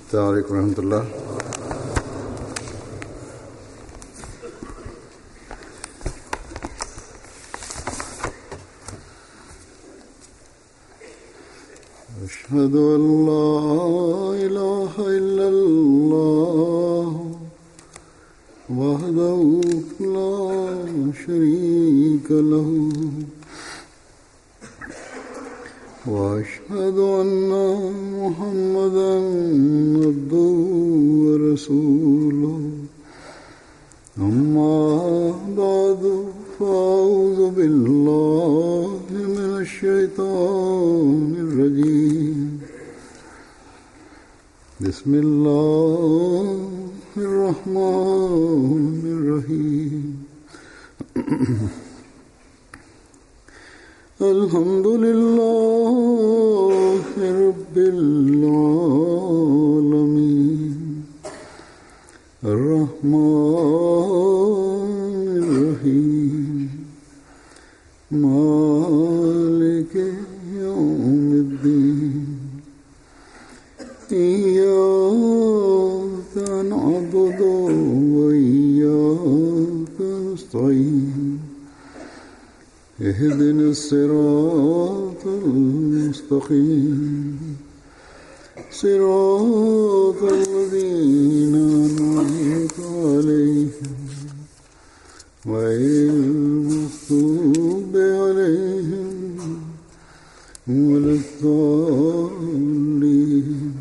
السلام عليكم ورحمة الله. أشهد أن لا إله إلا الله وحده لا شريك له وأشهد أن محمدًا عبده ورسوله أما بعد فأعوذ بالله من الشيطان الرجيم بسم الله الرحمن الرحيم الحمد لله رب العالمين الرحمن الرحيم مالك يوم الدين إياك نعبد وإياك نستعين اهدنا الصراط المستقيم صراط الذين أنعمت عليهم غير المغضوب عليهم ولا الضالين.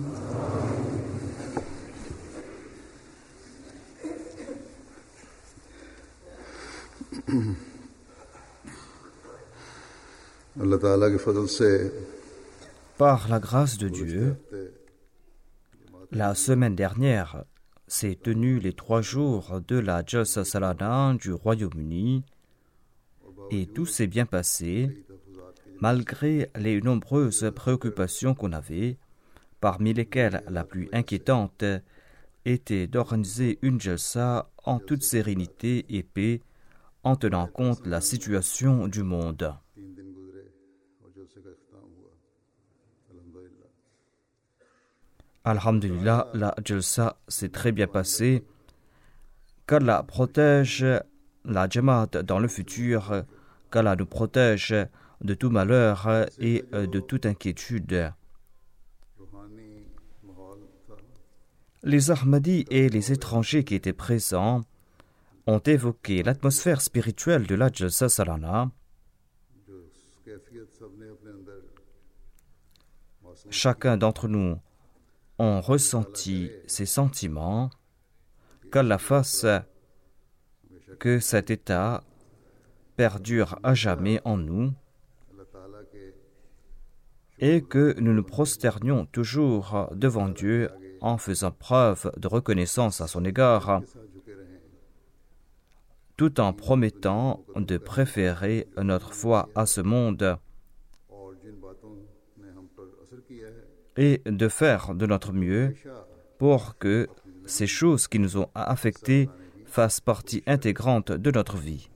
Par la grâce de Dieu, la semaine dernière s'est tenue les 3 jours de la Jalsa Salana du Royaume-Uni et tout s'est bien passé malgré les nombreuses préoccupations qu'on avait, parmi lesquelles la plus inquiétante était d'organiser une Jalsa en toute sérénité et paix en tenant compte de la situation du monde. Alhamdulillah, la Jalsa s'est très bien passée. Qu'Allah protège la Jamaat dans le futur, qu'Allah nous protège de tout malheur et de toute inquiétude. Les Ahmadis et les étrangers qui étaient présents ont évoqué l'atmosphère spirituelle de la Jalsa Salana. Chacun d'entre nous a ressenti ces sentiments, qu'Allah fasse que cet état perdure à jamais en nous et que nous nous prosternions toujours devant Dieu en faisant preuve de reconnaissance à son égard, tout en promettant de préférer notre foi à ce monde et de faire de notre mieux pour que ces choses qui nous ont affectés fassent partie intégrante de notre vie.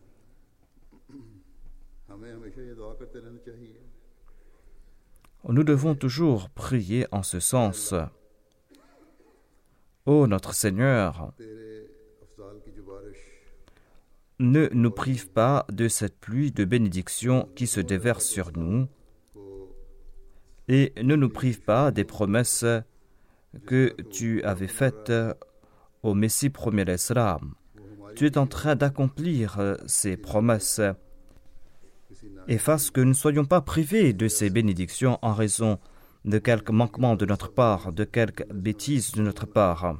Nous devons toujours prier en ce sens. Ô notre Seigneur, ne nous prive pas de cette pluie de bénédiction qui se déverse sur nous et ne nous prive pas des promesses que tu avais faites au Messie premier l'Islam. Tu es en train d'accomplir ces promesses et fasse que nous ne soyons pas privés de ces bénédictions en raison de quelque manquement de notre part, de quelque bêtise de notre part.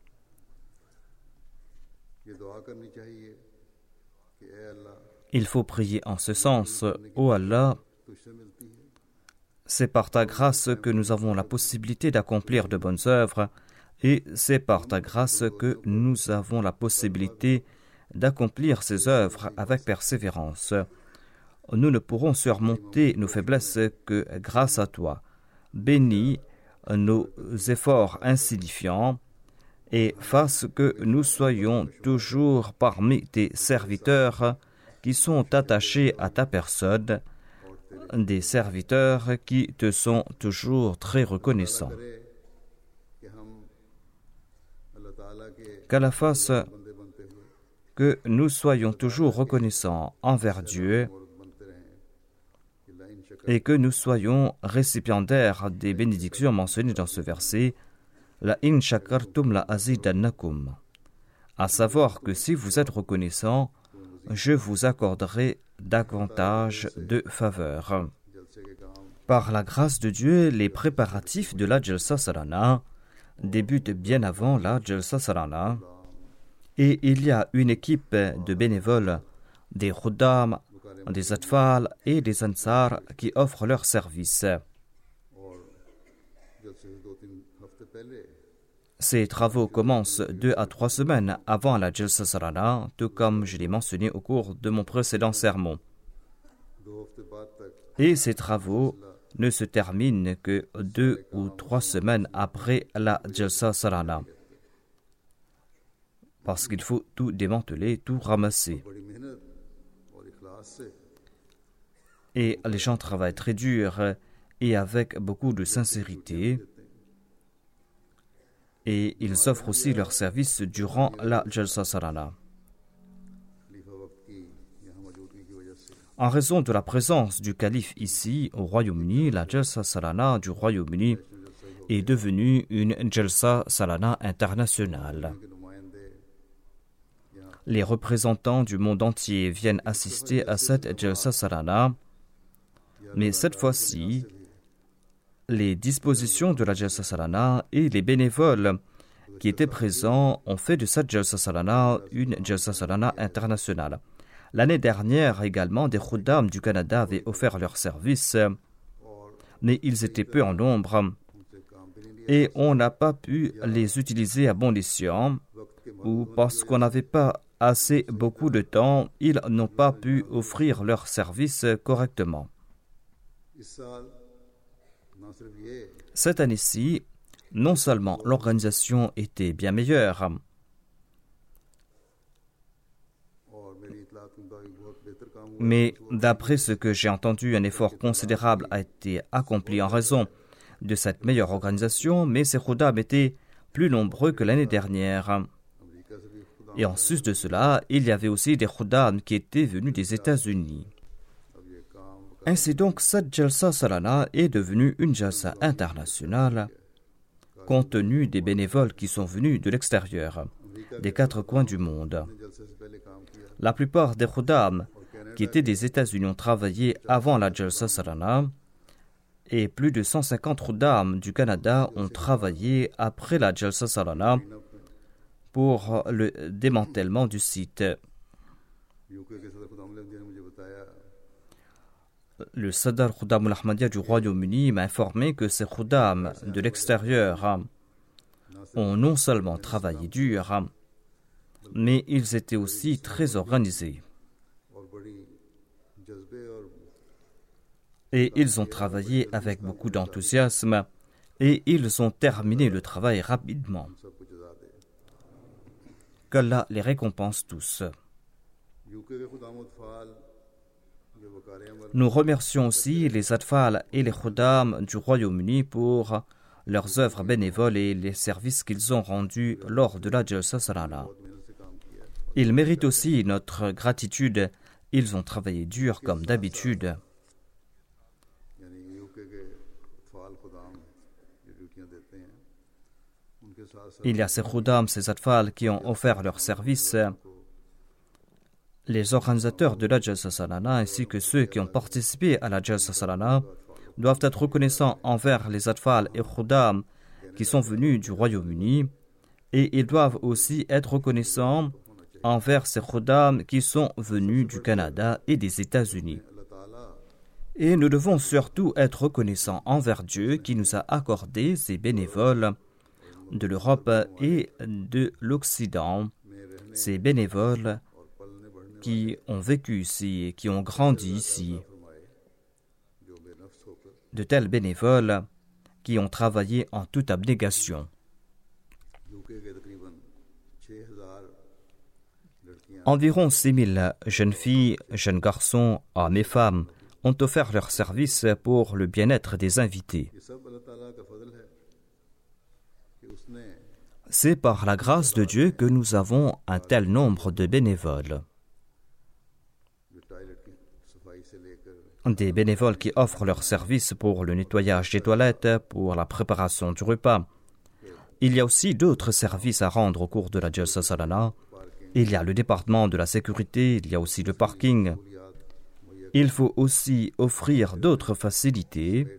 Il faut prier en ce sens. Ô Allah, c'est par ta grâce que nous avons la possibilité d'accomplir de bonnes œuvres et c'est par ta grâce que nous avons la possibilité d'accomplir ces œuvres avec persévérance. Nous ne pourrons surmonter nos faiblesses que grâce à toi. Bénis nos efforts insignifiants et fasse que nous soyons toujours parmi tes serviteurs qui sont attachés à ta personne, des serviteurs qui te sont toujours très reconnaissants. qu'Allah fasse que nous soyons toujours reconnaissants envers Dieu et que nous soyons récipiendaires des bénédictions mentionnées dans ce verset, la in shakartum la azidannakum, à savoir que si vous êtes reconnaissants, je vous accorderai davantage de faveurs. Par la grâce de Dieu, les préparatifs de la Jalsa Salana débutent bien avant la Jalsa Salana et il y a une équipe de bénévoles, des Khuddam, des Atfal et des Ansar qui offrent leurs services. Ces travaux commencent 2 à 3 semaines avant la Jalsa Salana, tout comme je l'ai mentionné au cours de mon précédent sermon. Et ces travaux ne se terminent que 2 ou 3 semaines après la Jalsa Salana, parce qu'il faut tout démanteler, tout ramasser. Et les gens travaillent très dur et avec beaucoup de sincérité. Et ils offrent aussi leurs services durant la Jalsa Salana. En raison de la présence du calife ici, au Royaume-Uni, la Jalsa Salana du Royaume-Uni est devenue une Jalsa Salana internationale. Les représentants du monde entier viennent assister à cette Jalsa Salana, mais cette fois-ci, les dispositions de la Jalsa Salana et les bénévoles qui étaient présents ont fait de cette Jalsa Salana une Jalsa Salana internationale. L'année dernière également, des Khuddam du Canada avaient offert leurs services, mais ils étaient peu en nombre et on n'a pas pu les utiliser à bon escient, ou parce qu'on n'avait pas assez beaucoup de temps, ils n'ont pas pu offrir leurs services correctement. Cette année-ci, non seulement l'organisation était bien meilleure, mais d'après ce que j'ai entendu, un effort considérable a été accompli en raison de cette meilleure organisation, mais ces Khuddam étaient plus nombreux que l'année dernière. Et en sus de cela, il y avait aussi des Khuddam qui étaient venus des États-Unis. Ainsi donc, cette Jalsa Salana est devenue une Jalsa internationale, compte tenu des bénévoles qui sont venus de l'extérieur, des 4 coins du monde. La plupart des Khuddam qui étaient des États-Unis ont travaillé avant la Jalsa Salana, et plus de 150 Khuddam du Canada ont travaillé après la Jalsa Salana pour le démantèlement du site. Le Sadr Khuddam al-Ahmadiyya du Royaume-Uni m'a informé que ces Khuddam de l'extérieur ont non seulement travaillé dur, mais ils étaient aussi très organisés. Et ils ont travaillé avec beaucoup d'enthousiasme et ils ont terminé le travail rapidement. Qu'Allah les récompense tous. Nous remercions aussi les Atfal et les Khuddam du Royaume-Uni pour leurs œuvres bénévoles et les services qu'ils ont rendus lors de la Jalsa Salana. Ils méritent aussi notre gratitude. Ils ont travaillé dur comme d'habitude. Il y a ces Khuddam, ces Atfal qui ont offert leurs services. Les organisateurs de la Jalsa Salana ainsi que ceux qui ont participé à la Jalsa Salana doivent être reconnaissants envers les Atfal et Khuddam qui sont venus du Royaume-Uni, et ils doivent aussi être reconnaissants envers ces Khuddam qui sont venus du Canada et des États-Unis. Et nous devons surtout être reconnaissants envers Dieu qui nous a accordé ces bénévoles de l'Europe et de l'Occident, ces bénévoles qui ont vécu ici et qui ont grandi ici, de tels bénévoles qui ont travaillé en toute abnégation. Environ 6000 jeunes filles, jeunes garçons, hommes et femmes ont offert leurs services pour le bien-être des invités. C'est par la grâce de Dieu que nous avons un tel nombre de bénévoles. Des bénévoles qui offrent leurs services pour le nettoyage des toilettes, pour la préparation du repas. Il y a aussi d'autres services à rendre au cours de la Jalsa Salana. Il y a le département de la sécurité, il y a aussi le parking. Il faut aussi offrir d'autres facilités.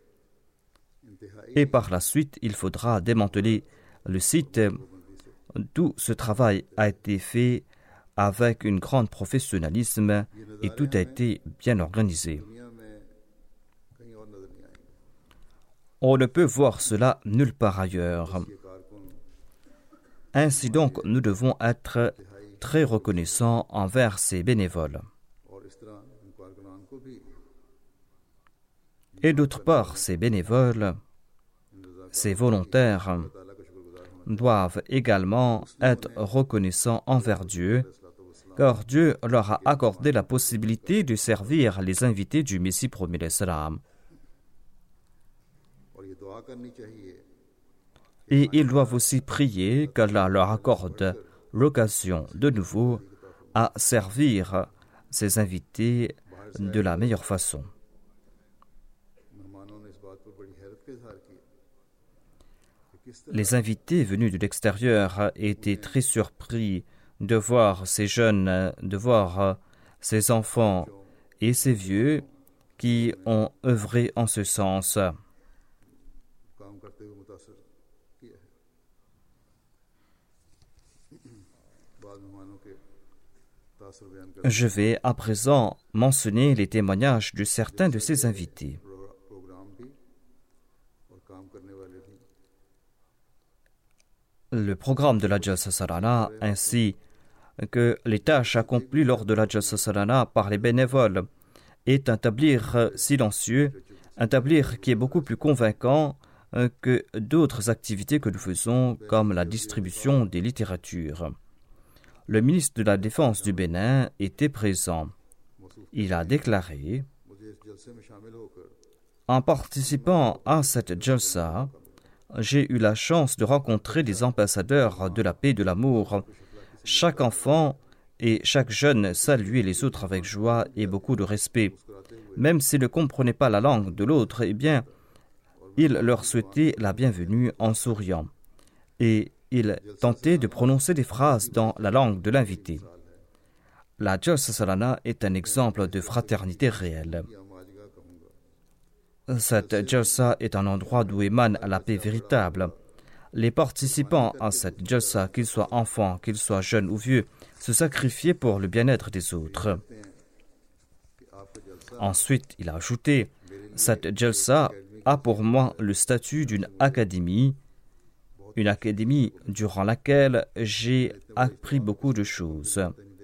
Et par la suite, il faudra démanteler le site. Tout ce travail a été fait avec un grand professionnalisme et tout a été bien organisé. On ne peut voir cela nulle part ailleurs. Ainsi donc, nous devons être très reconnaissants envers ces bénévoles. Et d'autre part, ces bénévoles, ces volontaires, doivent également être reconnaissants envers Dieu, car Dieu leur a accordé la possibilité de servir les invités du Messie promis l'Islam. Et ils doivent aussi prier qu'Allah leur accorde l'occasion de nouveau à servir ces invités de la meilleure façon. Les invités venus de l'extérieur étaient très surpris de voir ces jeunes, de voir ces enfants et ces vieux qui ont œuvré en ce sens. Je vais à présent mentionner les témoignages de certains de ces invités. Le programme de la Jalsa Salana ainsi que les tâches accomplies lors de la Jalsa Salana par les bénévoles est un tablier silencieux, un tablier qui est beaucoup plus convaincant que d'autres activités que nous faisons, comme la distribution des littératures. Le ministre de la Défense du Bénin était présent. Il a déclaré: en participant à cette Jalsa, j'ai eu la chance de rencontrer des ambassadeurs de la paix et de l'amour. Chaque enfant et chaque jeune saluait les autres avec joie et beaucoup de respect. Même s'ils ne comprenaient pas la langue de l'autre, eh bien, ils leur souhaitaient la bienvenue en souriant. Et ils tentaient de prononcer des phrases dans la langue de l'invité. La Jalsa Salana est un exemple de fraternité réelle. Cette Jalsa est un endroit d'où émane la paix véritable. Les participants à cette Jalsa, qu'ils soient enfants, qu'ils soient jeunes ou vieux, se sacrifiaient pour le bien-être des autres. Ensuite, il a ajouté: cette Jalsa a pour moi le statut d'une académie durant laquelle j'ai appris beaucoup de choses.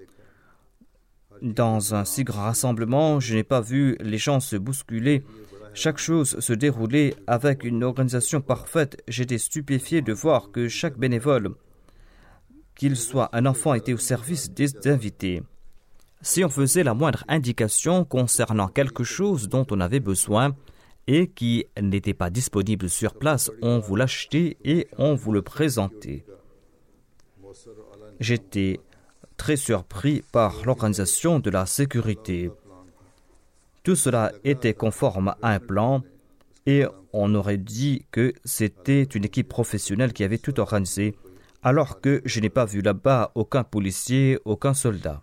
Dans un si grand rassemblement, je n'ai pas vu les gens se bousculer. Chaque chose se déroulait avec une organisation parfaite. J'étais stupéfié de voir que chaque bénévole, qu'il soit un enfant, était au service des invités. Si on faisait la moindre indication concernant quelque chose dont on avait besoin et qui n'était pas disponible sur place, on vous l'achetait et on vous le présentait. J'étais très surpris par l'organisation de la sécurité. Tout cela était conforme à un plan et on aurait dit que c'était une équipe professionnelle qui avait tout organisé, alors que je n'ai pas vu là-bas aucun policier, aucun soldat.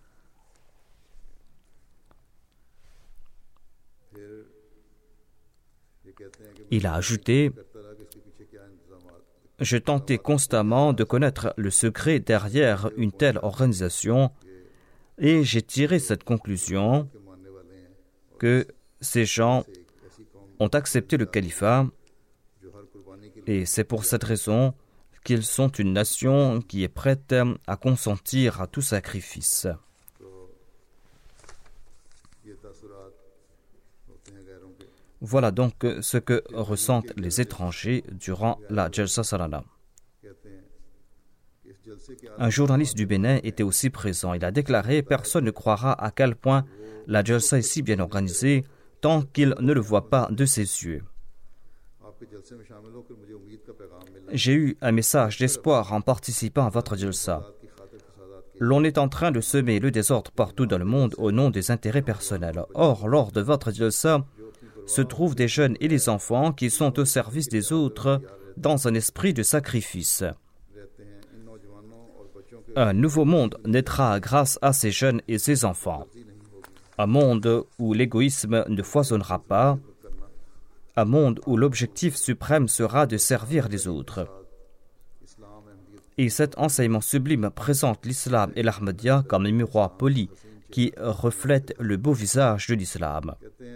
Il a ajouté: je tentais constamment de connaître le secret derrière une telle organisation et j'ai tiré cette conclusion que ces gens ont accepté le califat et c'est pour cette raison qu'ils sont une nation qui est prête à consentir à tout sacrifice. Voilà donc ce que ressentent les étrangers durant la Jalsa Salana. Un journaliste du Bénin était aussi présent. Il a déclaré: personne ne croira à quel point la Jalsa est si bien organisée tant qu'il ne le voit pas de ses yeux. J'ai eu un message d'espoir en participant à votre jalsa. L'on est en train de semer le désordre partout dans le monde au nom des intérêts personnels. Or, lors de votre jalsa, se trouvent des jeunes et les enfants qui sont au service des autres dans un esprit de sacrifice. Un nouveau monde naîtra grâce à ces jeunes et ces enfants. Un monde où l'égoïsme ne foisonnera pas. Un monde où l'objectif suprême sera de servir les autres. Et cet enseignement sublime présente l'islam et l'Ahmadiyya comme un miroir poli qui reflète le beau visage de l'islam.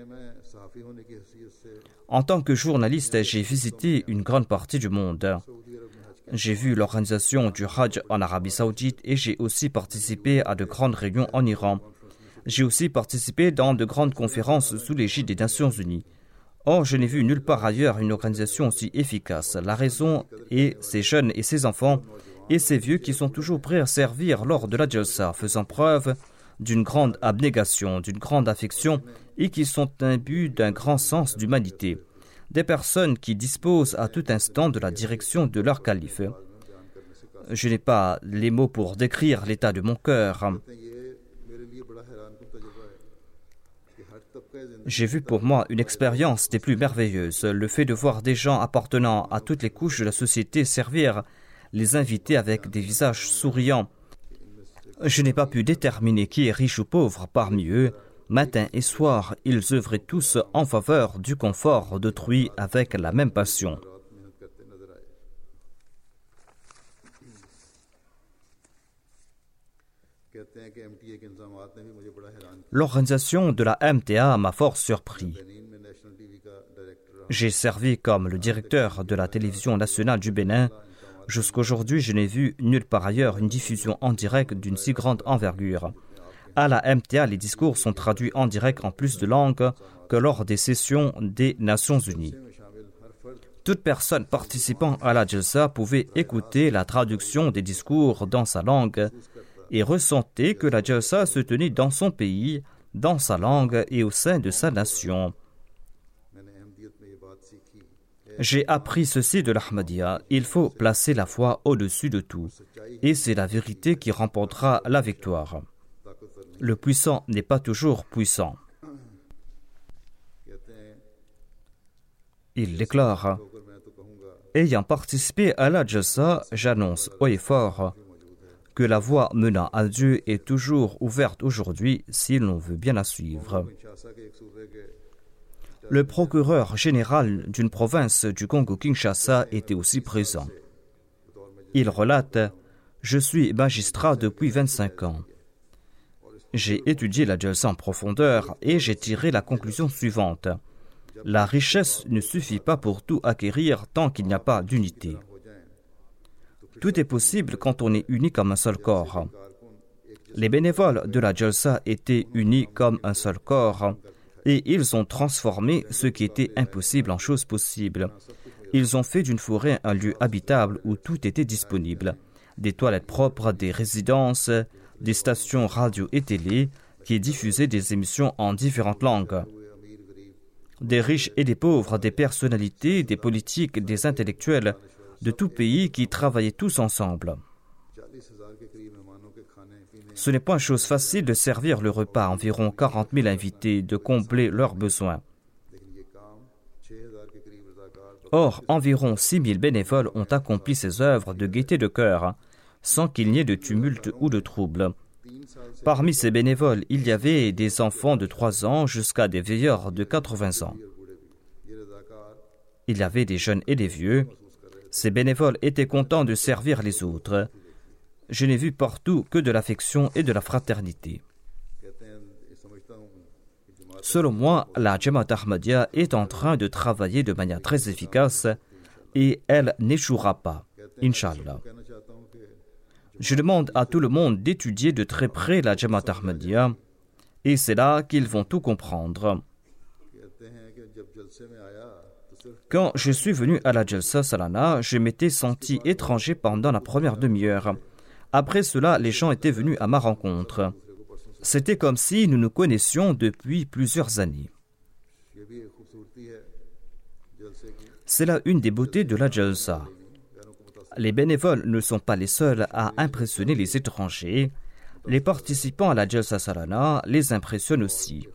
En tant que journaliste, j'ai visité une grande partie du monde. J'ai vu l'organisation du Hajj en Arabie Saoudite et j'ai aussi participé à de grandes réunions en Iran. J'ai aussi participé dans de grandes conférences sous l'égide des Nations Unies. Or, je n'ai vu nulle part ailleurs une organisation aussi efficace. La raison est ces jeunes et ces enfants et ces vieux qui sont toujours prêts à servir lors de la jalsa, faisant preuve d'une grande abnégation, d'une grande affection et qui sont imbus d'un grand sens d'humanité. Des personnes qui disposent à tout instant de la direction de leur calife. Je n'ai pas les mots pour décrire l'état de mon cœur. J'ai vu pour moi une expérience des plus merveilleuses, le fait de voir des gens appartenant à toutes les couches de la société servir les invités avec des visages souriants. Je n'ai pas pu déterminer qui est riche ou pauvre parmi eux. Matin et soir, ils œuvraient tous en faveur du confort d'autrui avec la même passion. L'organisation de la MTA m'a fort surpris. J'ai servi comme le directeur de la télévision nationale du Bénin. Jusqu'aujourd'hui, je n'ai vu nulle part ailleurs une diffusion en direct d'une si grande envergure. À la MTA, les discours sont traduits en direct en plus de langues que lors des sessions des Nations Unies. Toute personne participant à la jalsa pouvait écouter la traduction des discours dans sa langue et ressentait que la jalsa se tenait dans son pays, dans sa langue et au sein de sa nation. J'ai appris ceci de l'Ahmadiyya, il faut placer la foi au-dessus de tout, et c'est la vérité qui remportera la victoire. Le puissant n'est pas toujours puissant. Il déclare, ayant participé à la jalsa, j'annonce haut et fort que la voie menant à Dieu est toujours ouverte aujourd'hui si l'on veut bien la suivre. Le procureur général d'une province du Congo-Kinshasa était aussi présent. Il relate « Je suis magistrat depuis 25 ans. J'ai étudié la jalsa en profondeur et j'ai tiré la conclusion suivante. La richesse ne suffit pas pour tout acquérir tant qu'il n'y a pas d'unité. Tout est possible quand on est uni comme un seul corps. Les bénévoles de la jalsa étaient unis comme un seul corps et ils ont transformé ce qui était impossible en chose possible. Ils ont fait d'une forêt un lieu habitable où tout était disponible. Des toilettes propres, des résidences, des stations radio et télé qui diffusaient des émissions en différentes langues. Des riches et des pauvres, des personnalités, des politiques, des intellectuels de tout pays qui travaillaient tous ensemble. Ce n'est pas une chose facile de servir le repas à environ 40 000 invités, de combler leurs besoins. Or, environ 6 000 bénévoles ont accompli ces œuvres de gaieté de cœur, sans qu'il n'y ait de tumulte ou de trouble. Parmi ces bénévoles, il y avait des enfants de 3 ans jusqu'à des vieillards de 80 ans. Il y avait des jeunes et des vieux. Ces bénévoles étaient contents de servir les autres. Je n'ai vu partout que de l'affection et de la fraternité. Selon moi, la Jamaat Ahmadiyya est en train de travailler de manière très efficace et elle n'échouera pas, Inch'Allah. Je demande à tout le monde d'étudier de très près la Jamaat Ahmadiyya et c'est là qu'ils vont tout comprendre. Quand je suis venu à la Jalsa Salana, je m'étais senti étranger pendant la première demi-heure. Après cela, les gens étaient venus à ma rencontre. C'était comme si nous nous connaissions depuis plusieurs années. C'est là une des beautés de la Jalsa. Les bénévoles ne sont pas les seuls à impressionner les étrangers. Les participants à la Jalsa Salana les impressionnent aussi.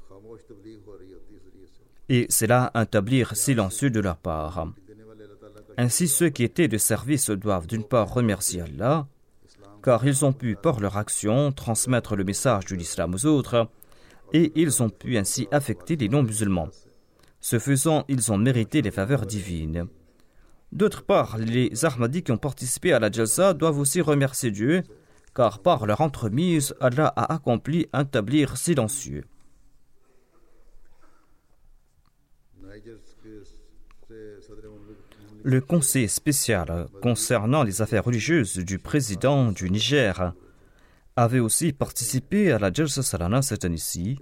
Et c'est là un tablir silencieux de leur part. Ainsi, ceux qui étaient de service doivent d'une part remercier Allah, car ils ont pu, par leur action, transmettre le message de l'islam aux autres, et ils ont pu ainsi affecter les non-musulmans. Ce faisant, ils ont mérité les faveurs divines. D'autre part, les Ahmadis qui ont participé à la Jalsa doivent aussi remercier Dieu, car par leur entremise, Allah a accompli un tablir silencieux. Le conseil spécial concernant les affaires religieuses du président du Niger avait aussi participé à la Jalsa Salana cette année-ci.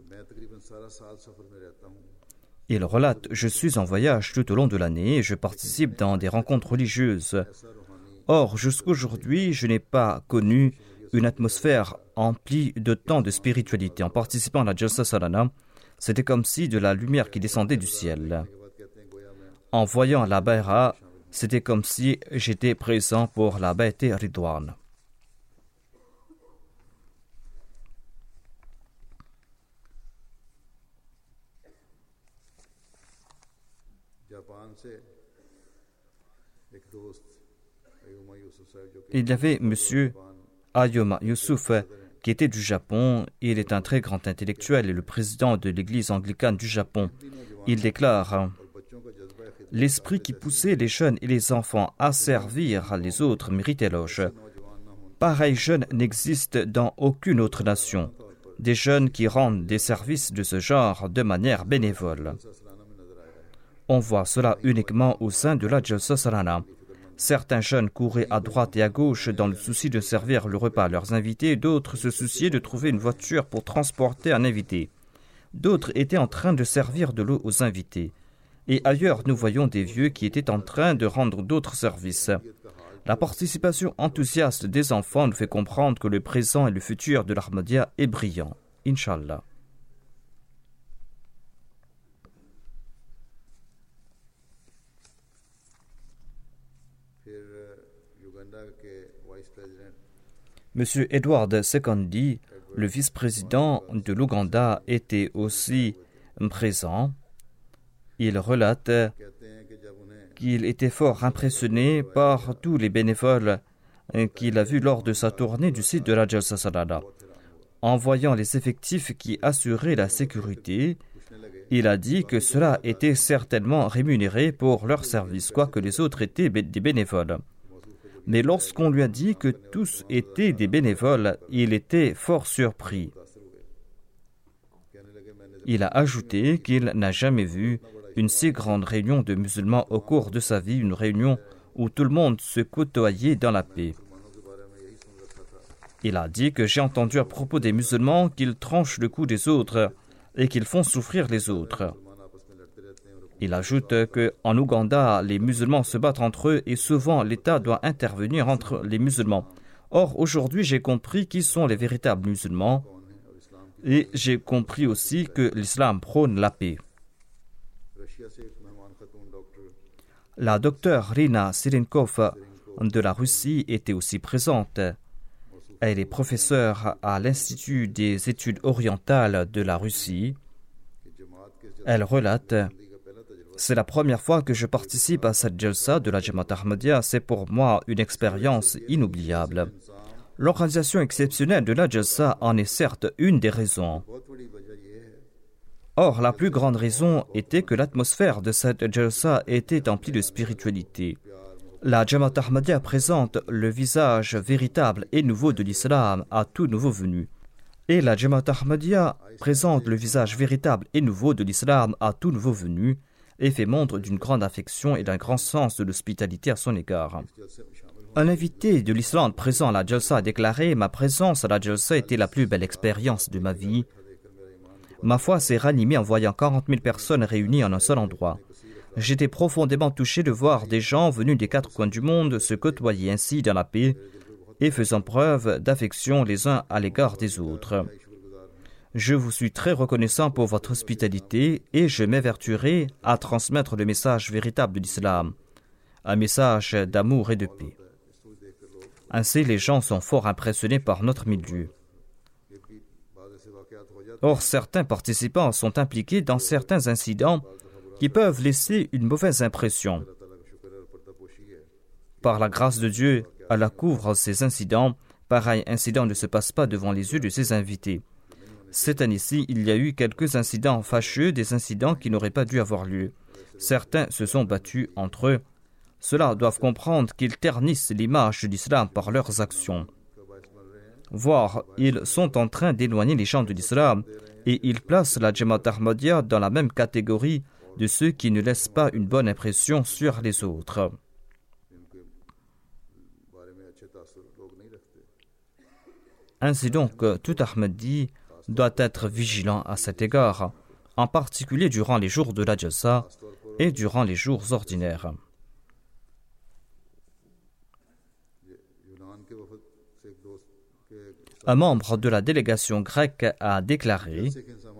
Il relate « Je suis en voyage tout au long de l'année et je participe dans des rencontres religieuses. Or, jusqu'aujourd'hui, je n'ai pas connu une atmosphère emplie de tant de spiritualité. En participant à la Jalsa Salana, c'était comme si de la lumière qui descendait du ciel. En voyant la Bayra, c'était comme si j'étais présent pour la Bayt Ridwan. » Il y avait M. Ayoma Yusuf qui était du Japon. Il est un très grand intellectuel et le président de l'église anglicane du Japon. Il déclare « L'esprit qui poussait les jeunes et les enfants à servir les autres mérite éloge. Pareils jeunes n'existent dans aucune autre nation. Des jeunes qui rendent des services de ce genre de manière bénévole. On voit cela uniquement au sein de la Jalsa Salana. Certains jeunes couraient à droite et à gauche dans le souci de servir le repas à leurs invités, d'autres se souciaient de trouver une voiture pour transporter un invité. D'autres étaient en train de servir de l'eau aux invités. Et ailleurs, nous voyons des vieux qui étaient en train de rendre d'autres services. La participation enthousiaste des enfants nous fait comprendre que le présent et le futur de l'Ahmadiyya est brillant. Inch'Allah. Monsieur Edward Sekondi, le vice-président de l'Ouganda, était aussi présent. Il relate qu'il était fort impressionné par tous les bénévoles qu'il a vus lors de sa tournée du site de la Jalsa Salana. En voyant les effectifs qui assuraient la sécurité, il a dit que cela était certainement rémunéré pour leur service, quoique les autres étaient des bénévoles. Mais lorsqu'on lui a dit que tous étaient des bénévoles, il était fort surpris. Il a ajouté qu'il n'a jamais vu une si grande réunion de musulmans au cours de sa vie, une réunion où tout le monde se côtoyait dans la paix. Il a dit que j'ai entendu à propos des musulmans qu'ils tranchent le cou des autres et qu'ils font souffrir les autres. Il ajoute qu'en Ouganda, les musulmans se battent entre eux et souvent l'État doit intervenir entre les musulmans. Or, aujourd'hui, j'ai compris qui sont les véritables musulmans et j'ai compris aussi que l'islam prône la paix. La docteure Rina Sirenkov de la Russie était aussi présente. Elle est professeure à l'Institut des études orientales de la Russie. Elle relate « C'est la première fois que je participe à cette Jalsa de la Jamaat Ahmadiyya. C'est pour moi une expérience inoubliable. L'organisation exceptionnelle de la Jalsa en est certes une des raisons. Or, la plus grande raison était que l'atmosphère de cette Jalsa était emplie de spiritualité. La Jamaat Ahmadiyya présente le visage véritable et nouveau de l'islam à tout nouveau venu. Et la Jamaat Ahmadiyya présente le visage véritable et nouveau de l'islam à tout nouveau venu et fait montre d'une grande affection et d'un grand sens de l'hospitalité à son égard. Un invité de l'Islande présent à la Jalsa a déclaré « Ma présence à la Jalsa était la plus belle expérience de ma vie. Ma foi s'est ranimée en voyant 40 000 personnes réunies en un seul endroit. J'étais profondément touché de voir des gens venus des 4 coins du monde se côtoyer ainsi dans la paix et faisant preuve d'affection les uns à l'égard des autres. Je vous suis très reconnaissant pour votre hospitalité et je m'évertuerai à transmettre le message véritable de l'islam, un message d'amour et de paix. Ainsi, les gens sont fort impressionnés par notre milieu. Or, certains participants sont impliqués dans certains incidents qui peuvent laisser une mauvaise impression. Par la grâce de Dieu, Allah couvre ces incidents. Pareil incident ne se passe pas devant les yeux de ses invités. Cette année-ci, il y a eu quelques incidents fâcheux, des incidents qui n'auraient pas dû avoir lieu. Certains se sont battus entre eux. Ceux-là doivent comprendre qu'ils ternissent l'image de l'islam par leurs actions. Voire, ils sont en train d'éloigner les gens de l'islam et ils placent la Jamaat Ahmadiyya dans la même catégorie de ceux qui ne laissent pas une bonne impression sur les autres. Ainsi donc, tout Ahmadi doit être vigilant à cet égard, en particulier durant les jours de la Jalsa et durant les jours ordinaires. Un membre de la délégation grecque a déclaré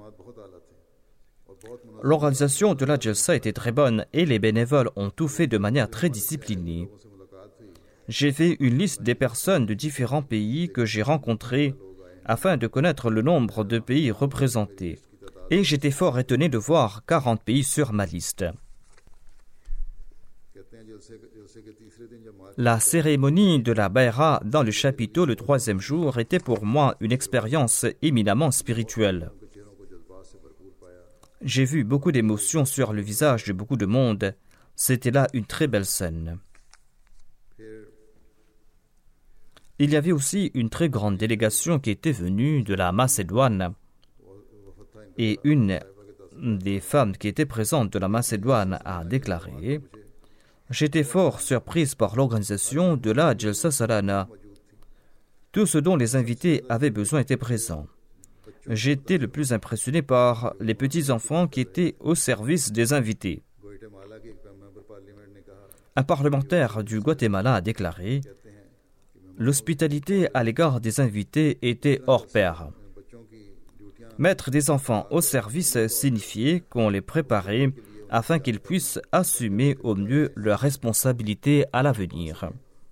« L'organisation de la Jalsa était très bonne et les bénévoles ont tout fait de manière très disciplinée. J'ai fait une liste des personnes de différents pays que j'ai rencontrées afin de connaître le nombre de pays représentés. Et j'étais fort étonné de voir 40 pays sur ma liste. La cérémonie de la Bayra dans le chapiteau le 3e jour était pour moi une expérience éminemment spirituelle. J'ai vu beaucoup d'émotions sur le visage de beaucoup de monde. C'était là une très belle scène. Il y avait aussi une très grande délégation qui était venue de la Macédoine. Et une des femmes qui étaient présentes de la Macédoine a déclaré « J'étais fort surprise par l'organisation de la Jalsa Salana. Tout ce dont les invités avaient besoin était présent. J'étais le plus impressionné par les petits-enfants qui étaient au service des invités. » Un parlementaire du Guatemala a déclaré « L'hospitalité à l'égard des invités était hors pair. Mettre des enfants au service signifiait qu'on les préparait afin qu'ils puissent assumer au mieux leurs responsabilités à l'avenir. »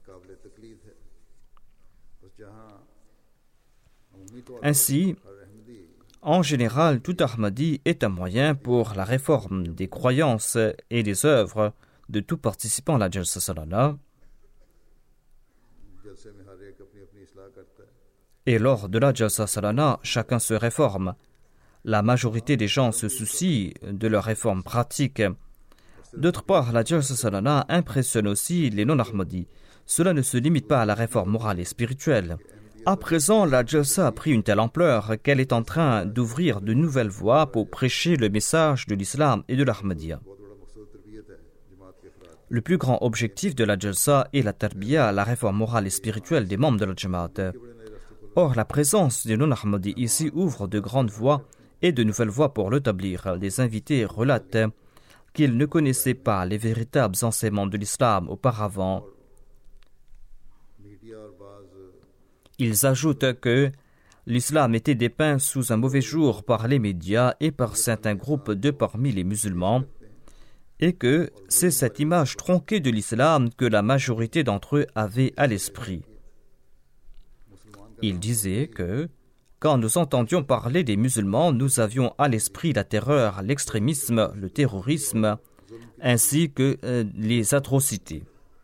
Ainsi, en général, tout Ahmadi est un moyen pour la réforme des croyances et des œuvres de tout participant à la Jalsa Salana. Et lors de la Jalsa Salana, chacun se réforme. La majorité des gens se soucient de leur réforme pratique. D'autre part, la Jalsa Salana impressionne aussi les non-Ahmadis. Cela ne se limite pas à la réforme morale et spirituelle. À présent, la Jalsa a pris une telle ampleur qu'elle est en train d'ouvrir de nouvelles voies pour prêcher le message de l'islam et de l'Ahmadiyya. Le plus grand objectif de la Jalsa est la tarbiya, la réforme morale et spirituelle des membres de la Jamaat. Or, la présence des non-Ahmadis ici ouvre de grandes voies et de nouvelles voies pour l'établir. Les invités relatent qu'ils ne connaissaient pas les véritables enseignements de l'islam auparavant. Ils ajoutent que l'islam était dépeint sous un mauvais jour par les médias et par certains groupes de parmi les musulmans, et que c'est cette image tronquée de l'islam que la majorité d'entre eux avaient à l'esprit. Ils disaient que, quand nous entendions parler des musulmans, nous avions à l'esprit la terreur, l'extrémisme, le terrorisme, ainsi que les atrocités.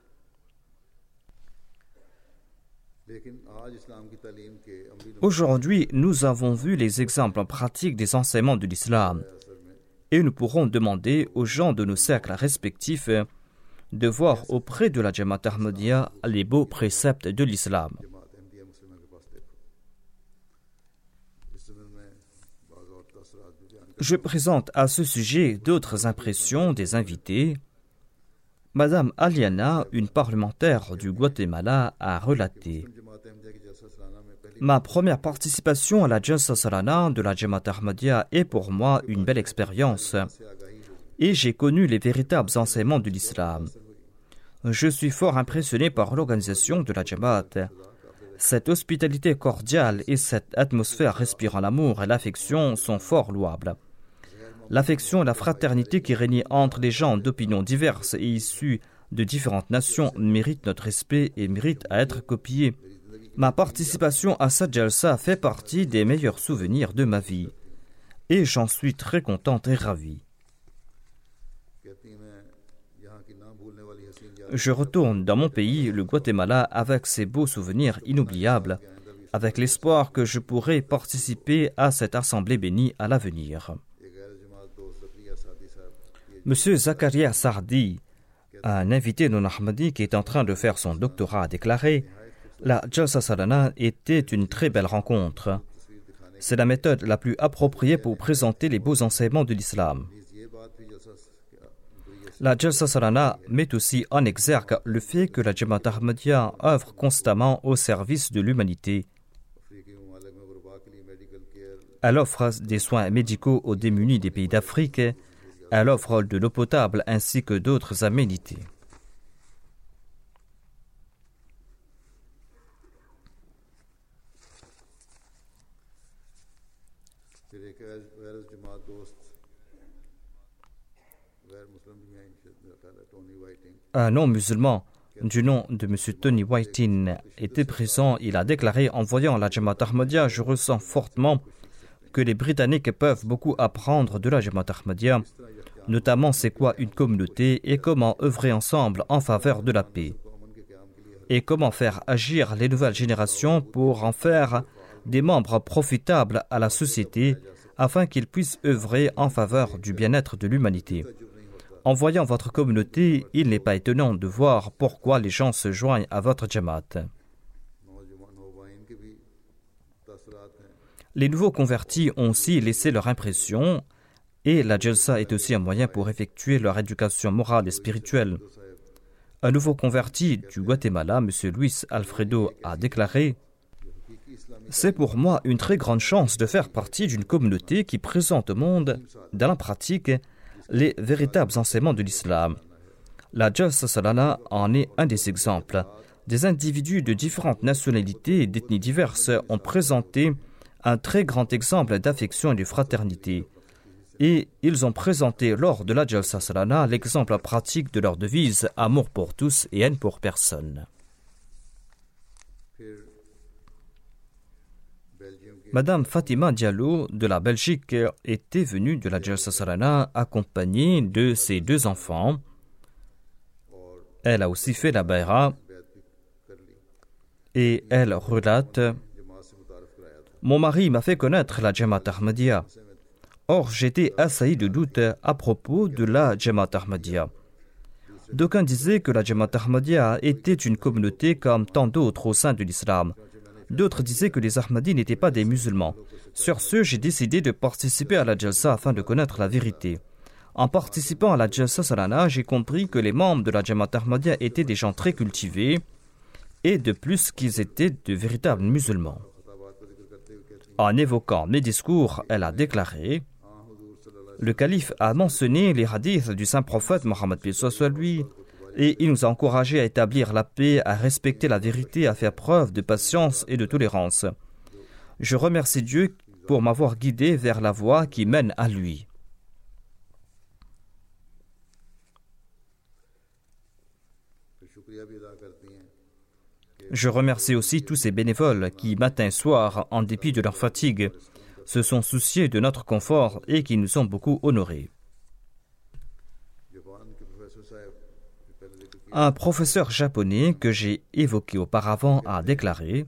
Aujourd'hui, nous avons vu les exemples pratiques des enseignements de l'islam et nous pourrons demander aux gens de nos cercles respectifs de voir auprès de la Jamaat Ahmadiyya les beaux préceptes de l'islam. Je présente à ce sujet d'autres impressions des invités. Madame Aliana, une parlementaire du Guatemala, a relaté « Ma première participation à la Jalsa Salana de la Jamaat Ahmadiyya est pour moi une belle expérience et j'ai connu les véritables enseignements de l'islam. Je suis fort impressionné par l'organisation de la Jamaat. Cette hospitalité cordiale et cette atmosphère respirant l'amour et l'affection sont fort louables. L'affection et la fraternité qui régnent entre les gens d'opinions diverses et issus de différentes nations méritent notre respect et méritent à être copiées. Ma participation à cette jalsa fait partie des meilleurs souvenirs de ma vie et j'en suis très contente et ravie. Je retourne dans mon pays, le Guatemala, avec ces beaux souvenirs inoubliables, avec l'espoir que je pourrai participer à cette assemblée bénie à l'avenir. Monsieur Zakaria Sardi, un invité non ahmadi qui est en train de faire son doctorat, a déclaré « La Jalsa Salana était une très belle rencontre. C'est la méthode la plus appropriée pour présenter les beaux enseignements de l'islam. » La Jalsa Salana met aussi en exergue le fait que la Jamaat Ahmadiyya œuvre constamment au service de l'humanité. Elle offre des soins médicaux aux démunis des pays d'Afrique. Elle offre de l'eau potable ainsi que d'autres aménités. Un non-musulman du nom de M. Tony Whiting était présent. Il a déclaré: en voyant la Jamaat Ahmadiyya, je ressens fortement que les Britanniques peuvent beaucoup apprendre de la Jamaat Ahmadiyya, notamment c'est quoi une communauté et comment œuvrer ensemble en faveur de la paix, et comment faire agir les nouvelles générations pour en faire des membres profitables à la société afin qu'ils puissent œuvrer en faveur du bien-être de l'humanité. En voyant votre communauté, il n'est pas étonnant de voir pourquoi les gens se joignent à votre Jamaat. Les nouveaux convertis ont aussi laissé leur impression et la Jalsa est aussi un moyen pour effectuer leur éducation morale et spirituelle. Un nouveau converti du Guatemala, M. Luis Alfredo, a déclaré: c'est pour moi une très grande chance de faire partie d'une communauté qui présente au monde, dans la pratique, les véritables enseignements de l'islam. La Jalsa Salana en est un des exemples. Des individus de différentes nationalités et d'ethnies diverses ont présenté un très grand exemple d'affection et de fraternité. Et ils ont présenté lors de la Jalsa Salana l'exemple pratique de leur devise « Amour pour tous et haine pour personne ». Madame Fatima Diallo de la Belgique était venue de la Jalsa Salana accompagnée de ses deux enfants. Elle a aussi fait la Bayra et elle relate: mon mari m'a fait connaître la Jamaat Ahmadiyya. Or, j'étais assailli de doutes à propos de la Jamaat Ahmadiyya. D'aucuns disaient que la Jamaat Ahmadiyya était une communauté comme tant d'autres au sein de l'islam. D'autres disaient que les Ahmadis n'étaient pas des musulmans. Sur ce, j'ai décidé de participer à la Jalsa afin de connaître la vérité. En participant à la Jalsa Salana, j'ai compris que les membres de la Jamaat Ahmadiyya étaient des gens très cultivés et de plus qu'ils étaient de véritables musulmans. En évoquant mes discours, elle a déclaré: le calife a mentionné les hadiths du saint prophète Mohammed soit lui, et il nous a encouragés à établir la paix, à respecter la vérité, à faire preuve de patience et de tolérance. Je remercie Dieu pour m'avoir guidé vers la voie qui mène à lui. Je remercie aussi tous ces bénévoles qui, matin et soir, en dépit de leur fatigue, se sont souciés de notre confort et qui nous ont beaucoup honorés. Un professeur japonais que j'ai évoqué auparavant a déclaré: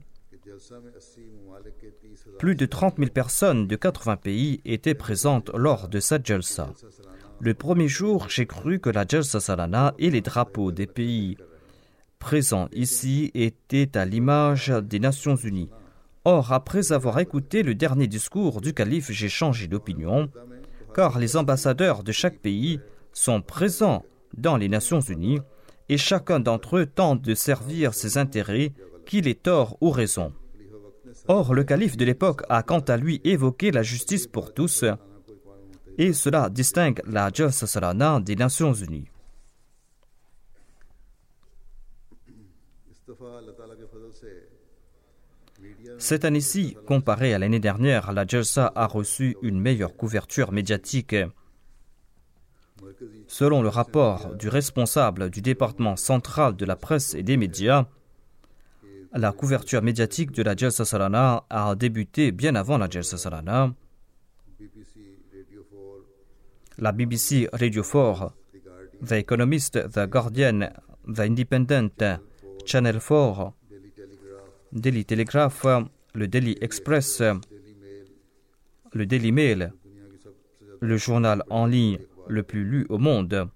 plus de 30 000 personnes de 80 pays étaient présentes lors de cette Jalsa. Le premier jour, j'ai cru que la Jalsa Salana et les drapeaux des pays présents ici étaient à l'image des Nations Unies. Or, après avoir écouté le dernier discours du calife, j'ai changé d'opinion, car les ambassadeurs de chaque pays sont présents dans les Nations Unies et chacun d'entre eux tente de servir ses intérêts, qu'il ait tort ou raison. Or, le calife de l'époque a quant à lui évoqué la justice pour tous, et cela distingue la Jalsa Salana des Nations Unies. Cette année-ci, comparée à l'année dernière, la Jalsa a reçu une meilleure couverture médiatique. Selon le rapport du responsable du département central de la presse et des médias, la couverture médiatique de la Jalsa Salana a débuté bien avant la Jalsa Salana. La BBC Radio 4, The Economist, The Guardian, The Independent, Channel 4, Daily Telegraph, le Daily Express, le Daily Mail, le journal en ligne le plus lu au monde,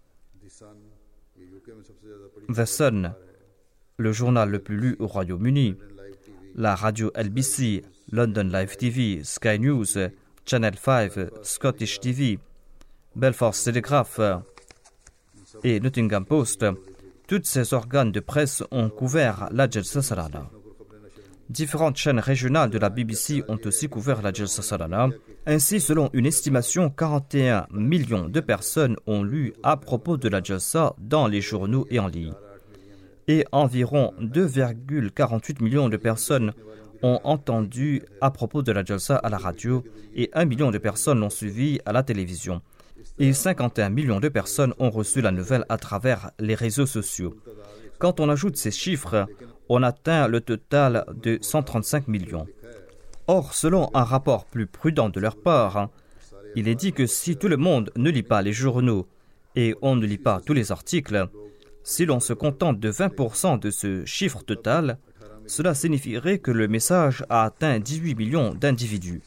The Sun, le journal le plus lu au Royaume-Uni, la radio LBC, London Live TV, Sky News, Channel 5, Scottish TV, Belfast Telegraph et Nottingham Post, tous ces organes de presse ont couvert la Jalsa Salana. Différentes chaînes régionales de la BBC ont aussi couvert la Jalsa Salana. Ainsi, selon une estimation, 41 millions de personnes ont lu à propos de la Jalsa dans les journaux et en ligne. Et environ 2,48 millions de personnes ont entendu à propos de la Jalsa à la radio et 1 million de personnes l'ont suivi à la télévision. Et 51 millions de personnes ont reçu la nouvelle à travers les réseaux sociaux. Quand on ajoute ces chiffres, on atteint le total de 135 millions. Or, selon un rapport plus prudent de leur part, il est dit que si tout le monde ne lit pas les journaux et on ne lit pas tous les articles, si l'on se contente de 20% de ce chiffre total, cela signifierait que le message a atteint 18 millions d'individus.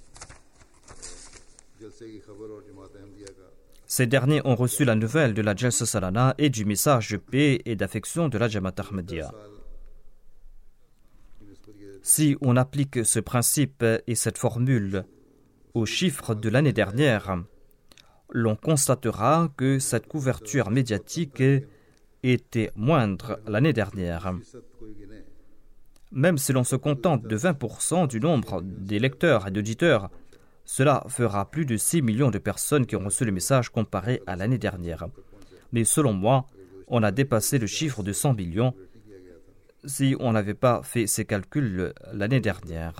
Ces derniers ont reçu la nouvelle de la Jalsa Salana et du message de paix et d'affection de la Jamaat Ahmadiyya. Si on applique ce principe et cette formule aux chiffres de l'année dernière, l'on constatera que cette couverture médiatique était moindre l'année dernière. Même si l'on se contente de 20% du nombre des lecteurs et d'auditeurs, cela fera plus de 6 millions de personnes qui ont reçu le message comparé à l'année dernière. Mais selon moi, on a dépassé le chiffre de 100 millions si on n'avait pas fait ces calculs l'année dernière.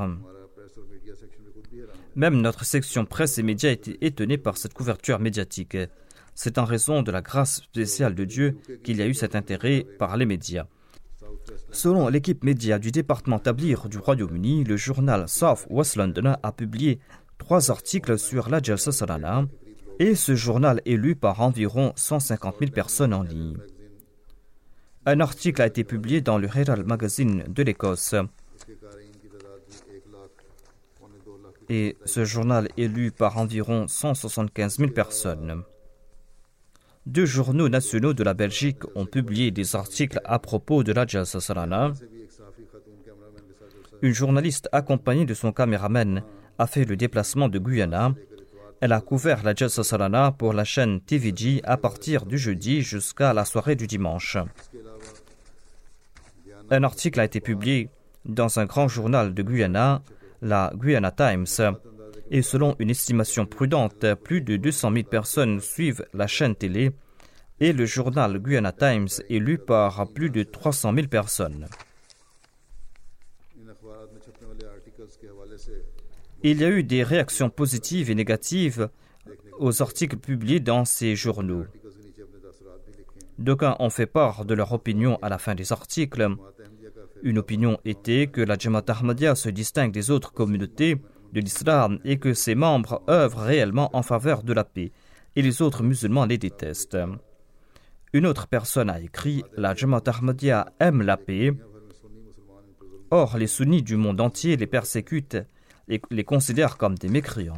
Même notre section presse et médias était étonnée par cette couverture médiatique. C'est en raison de la grâce spéciale de Dieu qu'il y a eu cet intérêt par les médias. Selon l'équipe média du département Tabligh du Royaume-Uni, le journal South West London a publié 3 articles sur la Jalsa Salana et ce journal est lu par environ 150 000 personnes en ligne. Un article a été publié dans le Herald Magazine de l'Écosse et ce journal est lu par environ 175 000 personnes. 2 journaux nationaux de la Belgique ont publié des articles à propos de la Jalsa Salana. Une journaliste accompagnée de son caméraman a fait le déplacement de Guyana. Elle a couvert la Jalsa Salana pour la chaîne TVG à partir du jeudi jusqu'à la soirée du dimanche. Un article a été publié dans un grand journal de Guyana, la Guyana Times, et selon une estimation prudente, plus de 200 000 personnes suivent la chaîne télé et le journal Guyana Times est lu par plus de 300 000 personnes. Il y a eu des réactions positives et négatives aux articles publiés dans ces journaux. D'aucuns ont fait part de leur opinion à la fin des articles. Une opinion était que la Jamaat Ahmadiyya se distingue des autres communautés de l'islam et que ses membres œuvrent réellement en faveur de la paix, et les autres musulmans les détestent. Une autre personne a écrit « La Jamaat Ahmadiyya aime la paix ». Or, les sunnis du monde entier les persécutent et les considèrent comme des mécréants.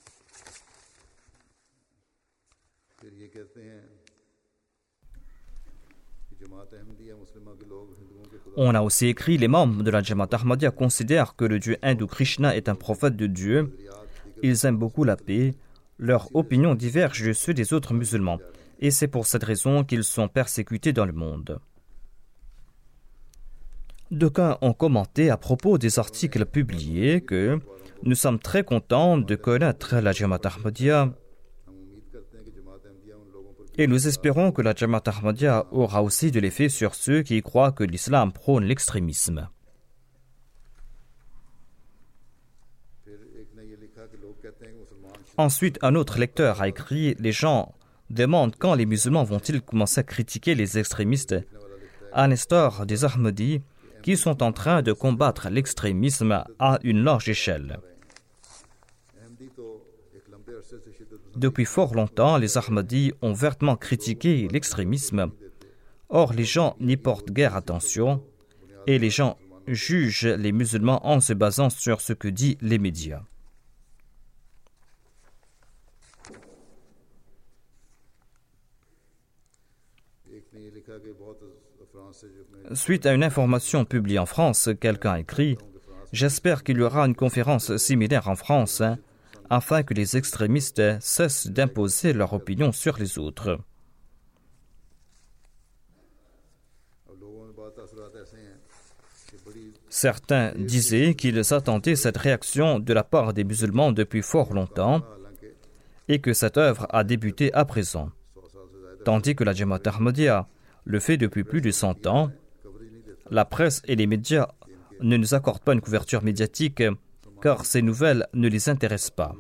On a aussi écrit « Les membres de la Jamaat Ahmadiyya considèrent que le dieu hindou Krishna est un prophète de Dieu. Ils aiment beaucoup la paix. Leur opinion diverge de ceux des autres musulmans. Et c'est pour cette raison qu'ils sont persécutés dans le monde. » D'aucuns ont commenté à propos des articles publiés que « Nous sommes très contents de connaître la Jamaat Ahmadiyya et nous espérons que la Jamaat Ahmadiyya aura aussi de l'effet sur ceux qui croient que l'islam prône l'extrémisme. » Ensuite, un autre lecteur a écrit « Les gens demandent quand les musulmans vont-ils commencer à critiquer les extrémistes à l'instar des Ahmadis qui sont en train de combattre l'extrémisme à une large échelle. » Depuis fort longtemps, les Ahmadis ont vertement critiqué l'extrémisme. Or, les gens n'y portent guère attention et les gens jugent les musulmans en se basant sur ce que disent les médias. Suite à une information publiée en France, quelqu'un a écrit « J'espère qu'il y aura une conférence similaire en France afin que les extrémistes cessent d'imposer leur opinion sur les autres. » Certains disaient qu'ils attendaient cette réaction de la part des musulmans depuis fort longtemps et que cette œuvre a débuté à présent, tandis que la Jamaat Ahmadiyya le fait depuis plus de 100 ans. La presse et les médias ne nous accordent pas une couverture médiatique car ces nouvelles ne les intéressent pas.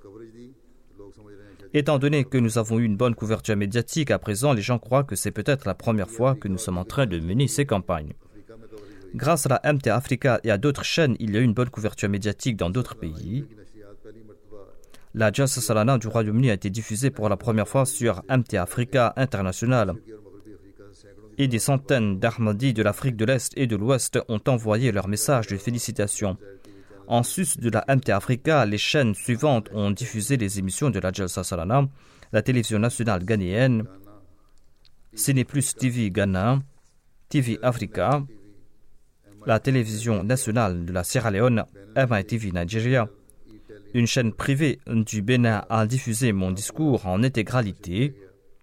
Étant donné que nous avons eu une bonne couverture médiatique, à présent, les gens croient que c'est peut-être la première fois que nous sommes en train de mener ces campagnes. Grâce à la MTA Africa et à d'autres chaînes, il y a eu une bonne couverture médiatique dans d'autres pays. La Jalsa Salana du Royaume-Uni a été diffusée pour la première fois sur MTA Africa International. Et des centaines d'Ahmadis de l'Afrique de l'Est et de l'Ouest ont envoyé leurs messages de félicitations. En sus de la MTA Africa, les chaînes suivantes ont diffusé les émissions de la Jalsa Salana, la télévision nationale ghanéenne, Cineplus TV Ghana, TV Africa, la télévision nationale de la Sierra Leone, MITV Nigeria. Une chaîne privée du Bénin a diffusé mon discours en intégralité.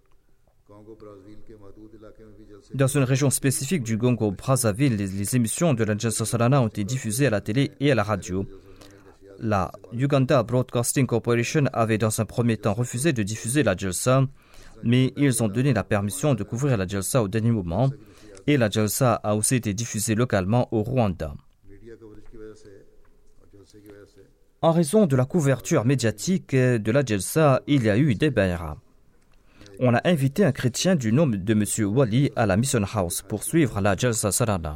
Dans une région spécifique du Congo-Brazzaville, les émissions de la Jalsa Salana ont été diffusées à la télé et à la radio. La Uganda Broadcasting Corporation avait dans un premier temps refusé de diffuser la Jalsa, mais ils ont donné la permission de couvrir la Jalsa au dernier moment, et la Jalsa a aussi été diffusée localement au Rwanda. En raison de la couverture médiatique de la Jalsa, il y a eu des bayras. On a invité un chrétien du nom de M. Wali à la Mission House pour suivre la Jalsa Salana.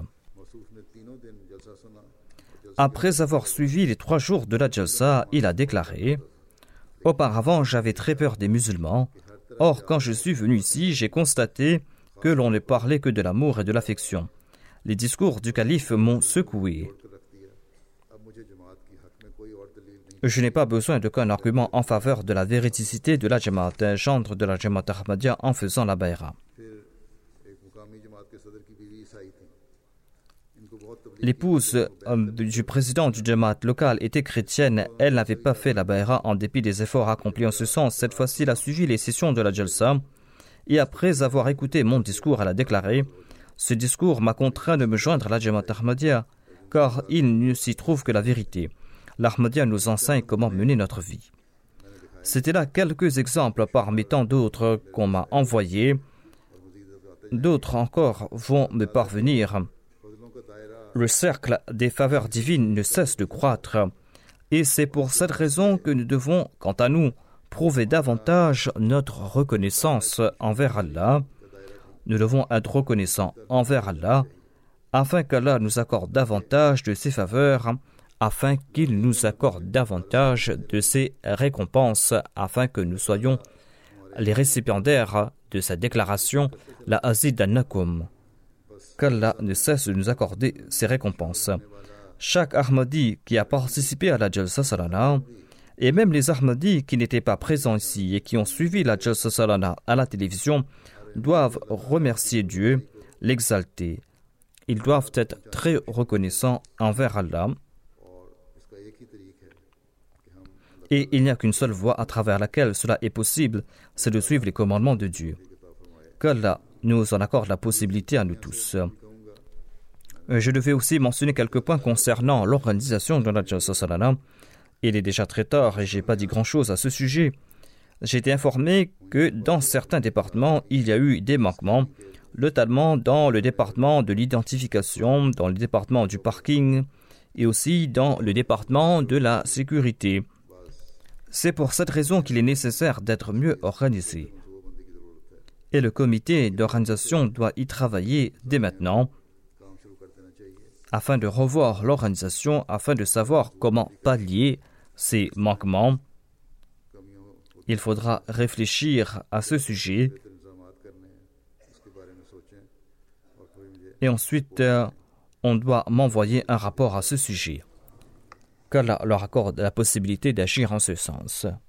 Après avoir suivi les 3 jours de la Jalsa, il a déclaré « Auparavant, j'avais très peur des musulmans. Or, quand je suis venu ici, j'ai constaté que l'on ne parlait que de l'amour et de l'affection. Les discours du calife m'ont secoué. Je n'ai pas besoin d'aucun argument en faveur de la véridicité de la Jamaat, gendre de la Jamaat Ahmadiyya en faisant la bayra. » L'épouse du président du Jamaat local était chrétienne. Elle n'avait pas fait la bayra en dépit des efforts accomplis en ce sens. Cette fois-ci, elle a suivi les sessions de la Jalsa et après avoir écouté mon discours, elle a déclaré « Ce discours m'a contraint de me joindre à la Jamaat Ahmadiyya car il ne s'y trouve que la vérité. L'Ahmadiyya nous enseigne comment mener notre vie. » C'était là quelques exemples parmi tant d'autres qu'on m'a envoyés. D'autres encore vont me parvenir. Le cercle des faveurs divines ne cesse de croître. Et c'est pour cette raison que nous devons, quant à nous, prouver davantage notre reconnaissance envers Allah. Nous devons être reconnaissants envers Allah afin qu'Allah nous accorde davantage de ses faveurs, afin qu'il nous accorde davantage de ses récompenses, afin que nous soyons les récipiendaires de sa déclaration, la Azidannakum, qu'Allah ne cesse de nous accorder ses récompenses. Chaque Ahmadi qui a participé à la Jalsa Salana, et même les Ahmadis qui n'étaient pas présents ici et qui ont suivi la Jalsa Salana à la télévision, doivent remercier Dieu, l'exalter. Ils doivent être très reconnaissants envers Allah. Et il n'y a qu'une seule voie à travers laquelle cela est possible, c'est de suivre les commandements de Dieu. Qu'Allah nous en accorde la possibilité à nous tous. Je devais aussi mentionner quelques points concernant l'organisation de la Jalsa Salana. Il est déjà très tard et je n'ai pas dit grand-chose à ce sujet. J'ai été informé que dans certains départements, il y a eu des manquements, notamment dans le département de l'identification, dans le département du parking et aussi dans le département de la sécurité. C'est pour cette raison qu'il est nécessaire d'être mieux organisé. Et le comité d'organisation doit y travailler dès maintenant afin de revoir l'organisation, afin de savoir comment pallier ces manquements. Il faudra réfléchir à ce sujet. Et ensuite, on doit m'envoyer un rapport à ce sujet. Qu'Allah leur accorde la possibilité d'agir en ce sens.